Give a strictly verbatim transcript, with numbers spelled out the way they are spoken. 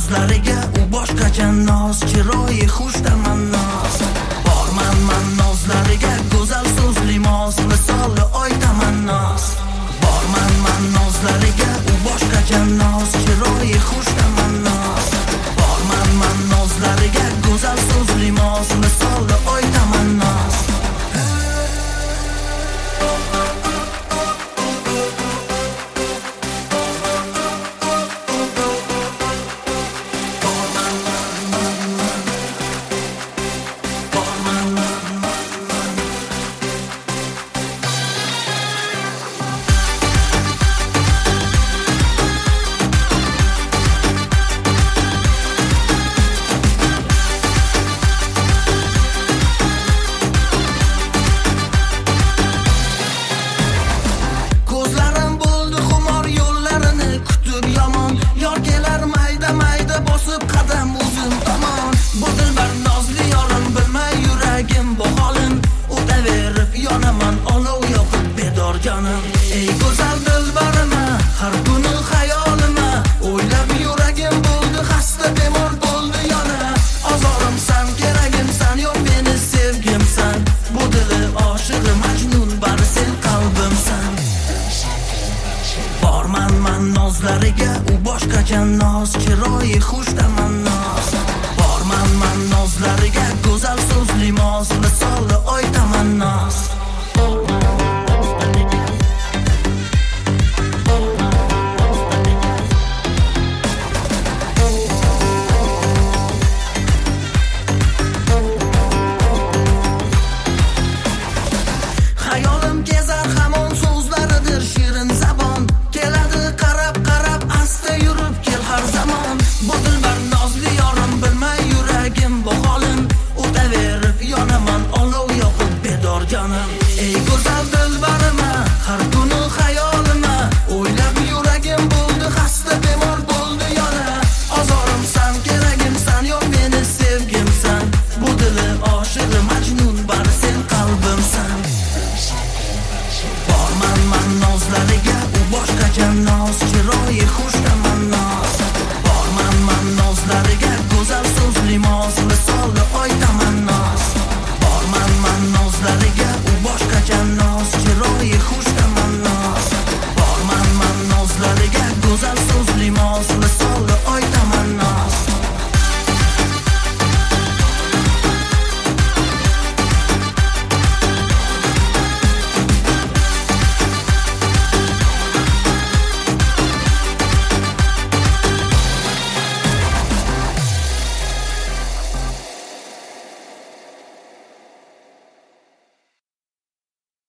nozlariga u boshqacha noz, chiroyi xush tamannos. Borman man nozlariga go'zal so'zli moz, misoli oy tamannos. Borman man nozlariga u boshqacha noz, chiroyi xush tamannos. Borman man nozlariga go'zal so'zli moz, misoli oy tamannos. Ey go'zal dilbarima, har kuni xayolima, o'ylab yuragim bo'ldi xasta, bemor bo'ldi yana. Ozorimsan, keragimsan, yo'q meni sevgimsan. Bu dili oshig'i Majnun, bari sen qalbimsan. Borman man nozlariga u boshqacha noz, chiroyi xush tamannos. Borman man nozlariga go'zal so'zli moz, misoli oy tamannos.